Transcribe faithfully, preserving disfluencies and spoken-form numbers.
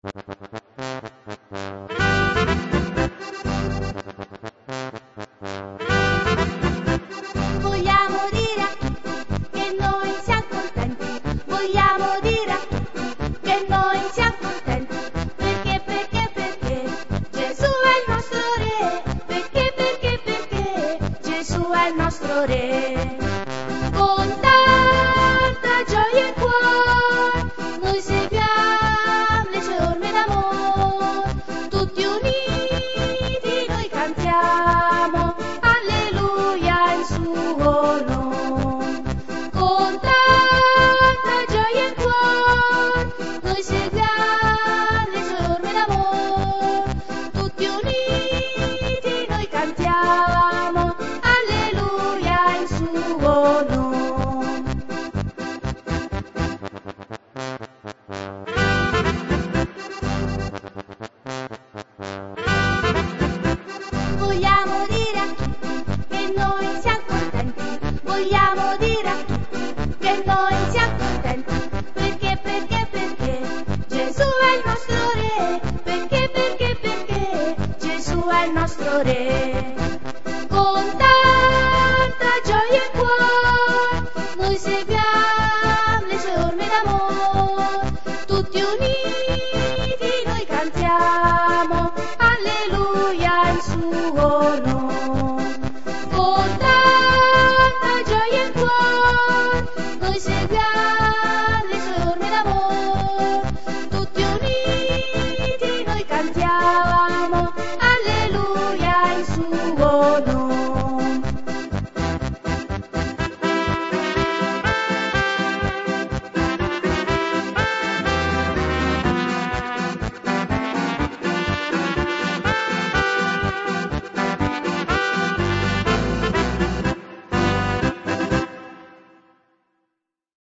Vogliamo dire che noi siamo contenti, vogliamo dire che noi siamo contenti, perché, perché, perché Gesù è il nostro Re, perché, perché, perché Gesù è il nostro Re. Con tanta gioia in cuore noi seguiamo le sue orme d'amore, tutti uniti noi cantiamo alleluia in suo nome. Con tanta gioia in cuore noi seguiamo le sue orme d'amore, tutti uniti noi cantiamo alleluia in suo nome. Vogliamo dire che noi siamo contenti, vogliamo dire che noi siamo contenti, perché, perché, perché Gesù è il nostro Re, perché, perché, perché Gesù è il nostro Re. Con tanta gioia in cuore noi seguiamo le sue orme d'amore, tutti uniti